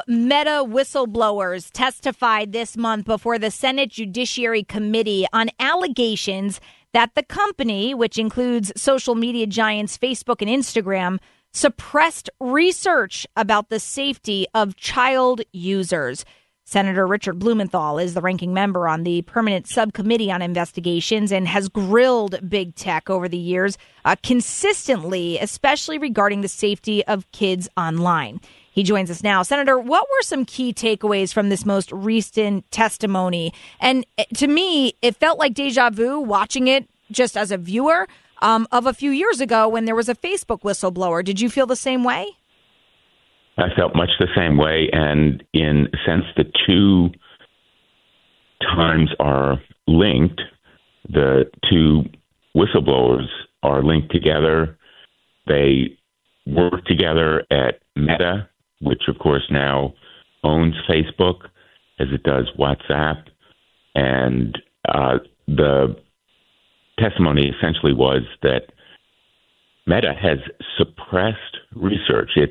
Meta whistleblowers testified this month before the Senate Judiciary Committee on allegations that the company, which includes social media giants Facebook and Instagram, suppressed research about the safety of child users. Senator Richard Blumenthal is the ranking member on the Permanent Subcommittee on Investigations and has grilled big tech over the years consistently, especially regarding the safety of kids online. He joins us now. Senator, what were some key takeaways from this most recent testimony? And to me, it felt like deja vu watching it just as a viewer of a few years ago when there was a Facebook whistleblower. Did you feel the same way? I felt much the same way, and in a sense, the two times are linked. The two whistleblowers are linked together. They work together at Meta, which, of course, now owns Facebook, as it does WhatsApp. And the testimony essentially was that Meta has suppressed research. It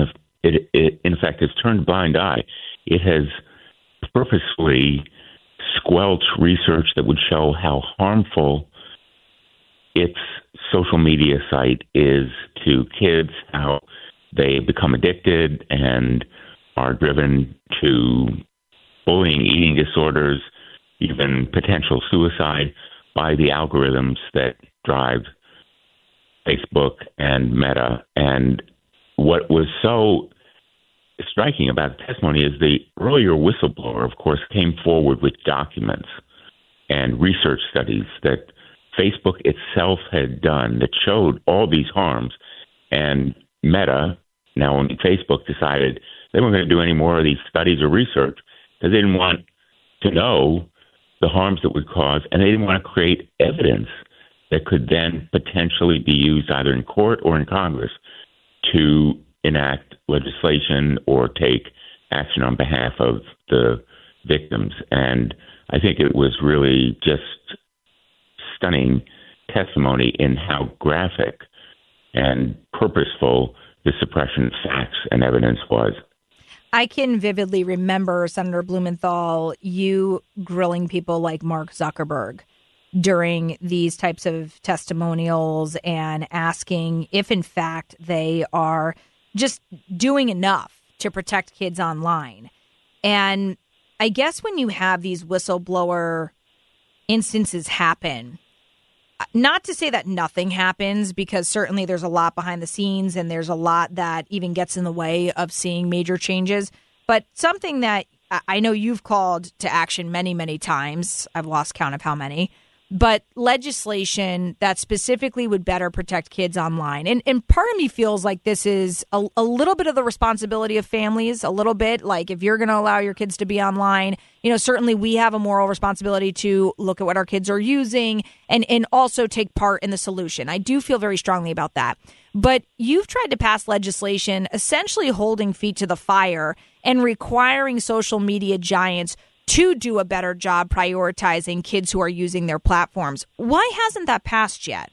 in fact, has turned a blind eye. It has purposely squelched research that would show how harmful its social media site is to kids, how they become addicted and are driven to bullying, eating disorders, even potential suicide by the algorithms that drive Facebook and Meta. And what was so striking about the testimony is the earlier whistleblower, of course, came forward with documents and research studies that Facebook itself had done that showed all these harms. And Meta, now only Facebook, decided they weren't going to do any more of these studies or research because they didn't want to know the harms that would cause, and they didn't want to create evidence that could then potentially be used either in court or in Congress to enact legislation or take action on behalf of the victims. And I think it was really just stunning testimony in how graphic and purposeful the suppression of facts and evidence was. I can vividly remember, Senator Blumenthal, you grilling people like Mark Zuckerberg during these types of testimonials and asking if, in fact, they are just doing enough to protect kids online. And I guess when you have these whistleblower instances happen, not to say that nothing happens, because certainly there's a lot behind the scenes and there's a lot that even gets in the way of seeing major changes, but something that I know you've called to action many, many times, I've lost count of how many, but legislation that specifically would better protect kids online. And part of me feels like this is a little bit of the responsibility of families, a little bit like if you're going to allow your kids to be online, certainly we have a moral responsibility to look at what our kids are using and also take part in the solution. I do feel very strongly about that. But you've tried to pass legislation essentially holding feet to the fire and requiring social media giants to do a better job prioritizing kids who are using their platforms. Why hasn't that passed yet?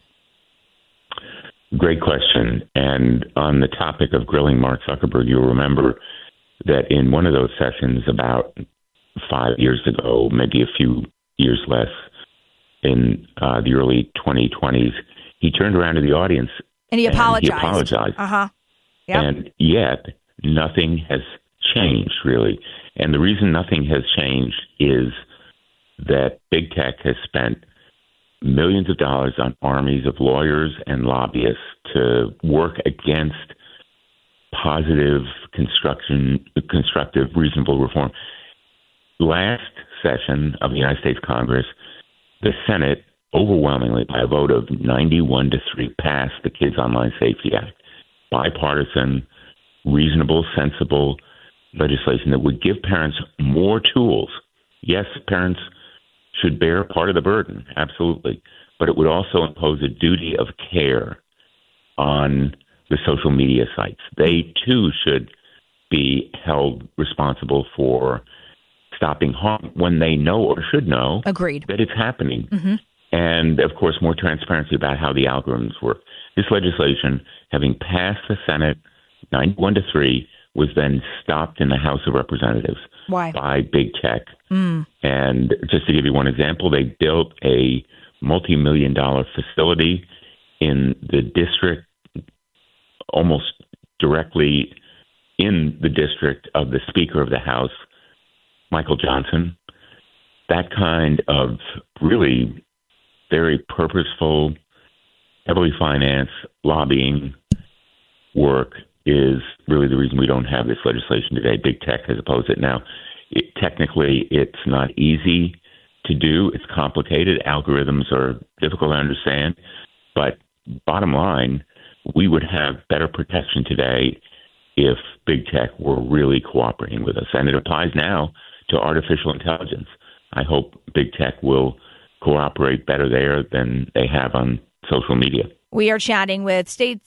Great question. And on the topic of grilling Mark Zuckerberg, you'll remember that in one of those sessions about 5 years ago, maybe a few years less, in the early 2020s, he turned around to the audience and he apologized. Uh-huh. Yep. And yet nothing has changed, really. And the reason nothing has changed is that big tech has spent millions of dollars on armies of lawyers and lobbyists to work against positive, constructive, reasonable reform. Last session of the United States Congress, the Senate overwhelmingly, by a vote of 91-3, passed the Kids Online Safety Act. Bipartisan, reasonable, sensible legislation that would give parents more tools. Yes, parents should bear part of the burden, absolutely, but it would also impose a duty of care on the social media sites. They, too, should be held responsible for stopping harm when they know or should know Agreed. That it's happening. Mm-hmm. And, of course, more transparency about how the algorithms work. This legislation, having passed the Senate 91-3, was then stopped in the House of Representatives. Why? By big tech. And just to give you one example, they built a multi-million-dollar facility in the district, almost directly in the district of the Speaker of the House, Michael Johnson. That kind of really very purposeful, heavily financed lobbying work is really the reason we don't have this legislation today. Big tech has opposed it. Now, technically, it's not easy to do. It's complicated. Algorithms are difficult to understand. But bottom line, we would have better protection today if big tech were really cooperating with us. And it applies now to artificial intelligence. I hope big tech will cooperate better there than they have on social media. We are chatting with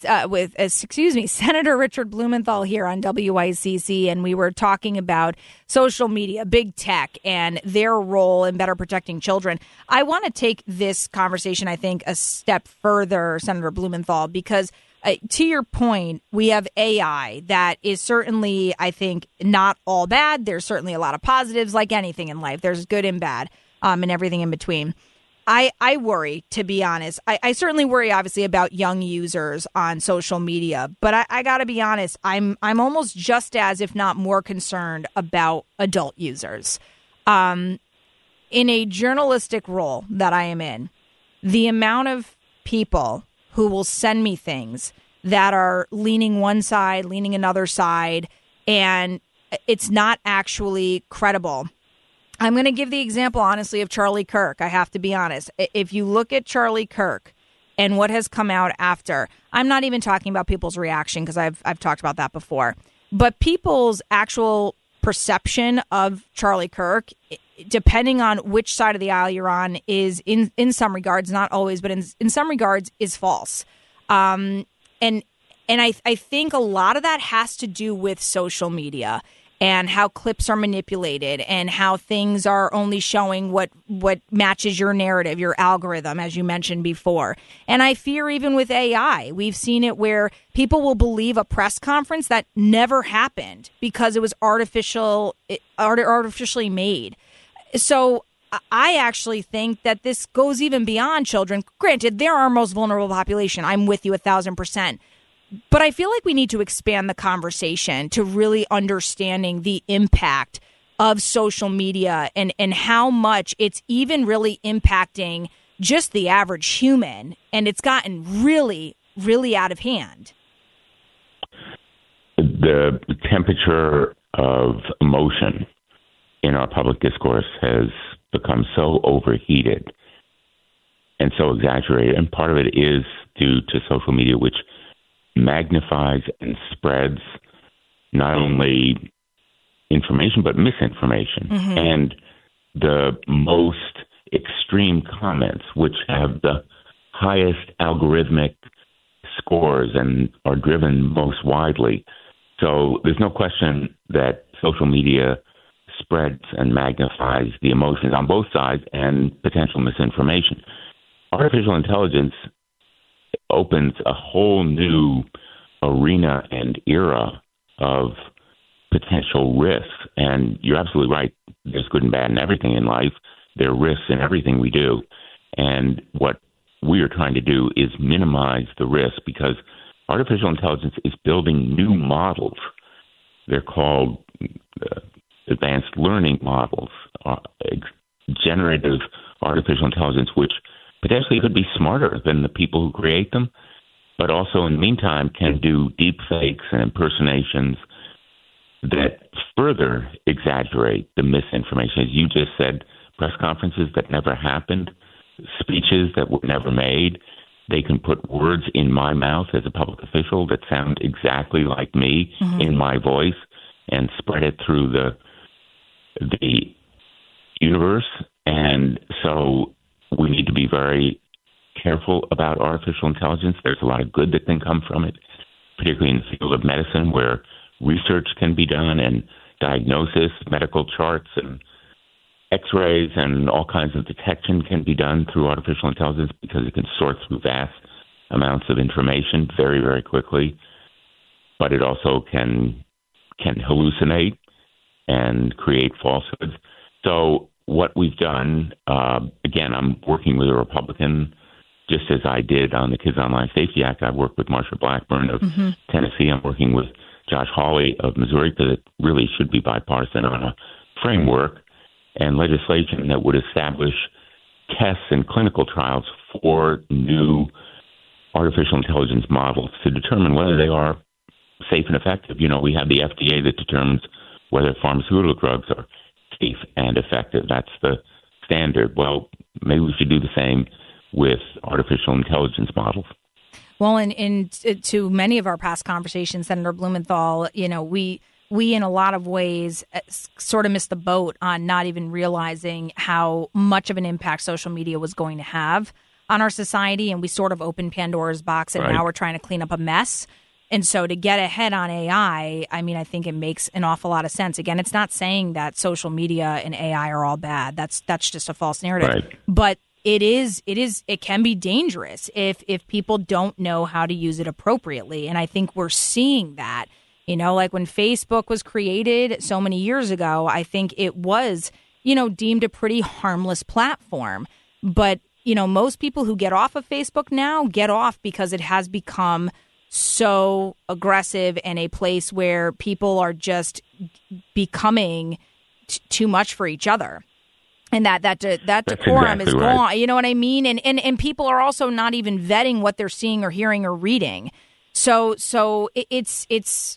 Senator Richard Blumenthal here on WICC, and we were talking about social media, big tech, and their role in better protecting children. I want to take this conversation, I think, a step further, Senator Blumenthal, because to your point, we have AI that is certainly, I think, not all bad. There's certainly a lot of positives, like anything in life. There's good and bad, and everything in between. I worry, to be honest. I certainly worry, obviously, about young users on social media. But I got to be honest, I'm almost just as, if not more, concerned about adult users. In a journalistic role that I am in, the amount of people who will send me things that are leaning one side, leaning another side, and it's not actually credible. I'm going to give the example, honestly, of Charlie Kirk. I have to be honest. If you look at Charlie Kirk and what has come out after, I'm not even talking about people's reaction because I've talked about that before, but people's actual perception of Charlie Kirk, depending on which side of the aisle you're on, is in some regards, not always, but in some regards, is false. And I think a lot of that has to do with social media and how clips are manipulated and how things are only showing what matches your narrative, your algorithm, as you mentioned before. And I fear even with AI, we've seen it where people will believe a press conference that never happened because it was artificially made. So I actually think that this goes even beyond children. Granted, they're our most vulnerable population. I'm with you 1,000%. But I feel like we need to expand the conversation to really understanding the impact of social media and how much it's even really impacting just the average human. And it's gotten really, really out of hand. The temperature of emotion in our public discourse has become so overheated and so exaggerated. And part of it is due to social media, which magnifies and spreads not only information but misinformation. Mm-hmm. And the most extreme comments, which have the highest algorithmic scores and are driven most widely. So there's no question that social media spreads and magnifies the emotions on both sides and potential misinformation. Artificial intelligence opens a whole new arena and era of potential risks. And you're absolutely right. There's good and bad in everything in life. There are risks in everything we do. And what we are trying to do is minimize the risk because artificial intelligence is building new models. They're called advanced learning models, generative artificial intelligence, which potentially could be smarter than the people who create them, but also in the meantime can do deep fakes and impersonations that further exaggerate the misinformation. As you just said, press conferences that never happened, speeches that were never made. They can put words in my mouth as a public official that sound exactly like me mm-hmm. in my voice and spread it through the universe. And so we need to be very careful about artificial intelligence. There's a lot of good that can come from it, particularly in the field of medicine where research can be done and diagnosis, medical charts and X-rays and all kinds of detection can be done through artificial intelligence because it can sort through vast amounts of information very, very quickly. But it also can can hallucinate and create falsehoods. So what we've done, again, I'm working with a Republican, just as I did on the Kids Online Safety Act. I've worked with Marsha Blackburn of Tennessee. I'm working with Josh Hawley of Missouri, because it really should be bipartisan, on a framework and legislation that would establish tests and clinical trials for new artificial intelligence models to determine whether they are safe and effective. You know, we have the FDA that determines whether pharmaceutical drugs are safe and effective. That's the standard. Well, maybe we should do the same with artificial intelligence models. Well, in to many of our past conversations, Senator Blumenthal, you know, we in a lot of ways sort of missed the boat on not even realizing how much of an impact social media was going to have on our society. And we sort of opened Pandora's box, and now we're trying to clean up a mess. And so to get ahead on AI, I mean, I think it makes an awful lot of sense. Again, it's not saying that social media and AI are all bad. That's just a false narrative. Right. But it can be dangerous if people don't know how to use it appropriately. And I think we're seeing that. You know, like when Facebook was created so many years ago, I think it was, you know, deemed a pretty harmless platform. But, you know, most people who get off of Facebook now get off because it has become so aggressive and a place where people are just becoming too much for each other. And that decorum is gone. Right. You know what I mean? And people are also not even vetting what they're seeing or hearing or reading. So it's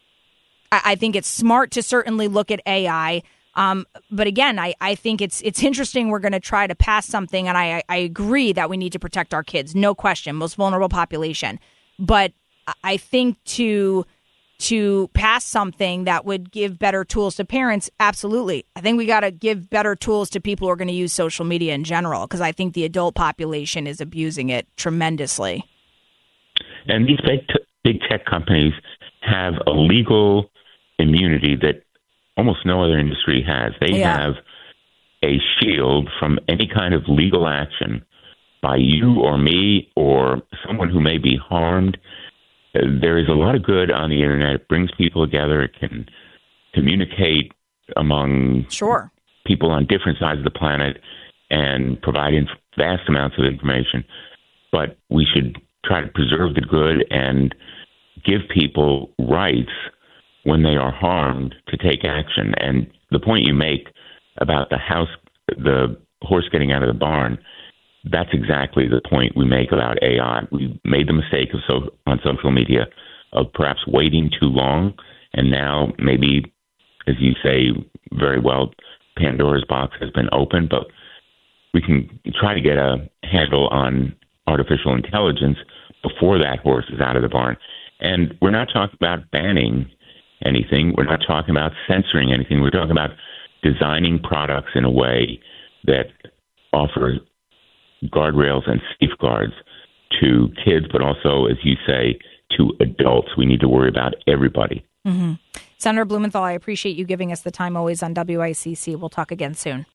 I think it's smart to certainly look at AI. But again, I think it's interesting. We're going to try to pass something, and I agree that we need to protect our kids. No question, most vulnerable population. But I think to pass something that would give better tools to parents, absolutely. I think we got to give better tools to people who are going to use social media in general, because I think the adult population is abusing it tremendously. And these big tech companies have a legal immunity that almost no other industry has. They have a shield from any kind of legal action by you or me or someone who may be harmed. There is a lot of good on the internet. It brings people together. It can communicate among people on different sides of the planet and provide vast amounts of information. But we should try to preserve the good and give people rights when they are harmed to take action. And the point you make about the horse getting out of the barn, that's exactly the point we make about AI. We made the mistake on social media of perhaps waiting too long, and now maybe, as you say very well, Pandora's box has been opened, but we can try to get a handle on artificial intelligence before that horse is out of the barn. And we're not talking about banning anything. We're not talking about censoring anything. We're talking about designing products in a way that offers guardrails and safeguards to kids, but also, as you say, to adults. We need to worry about everybody. Mm-hmm. Senator Blumenthal, I appreciate you giving us the time always on WICC. We'll talk again soon.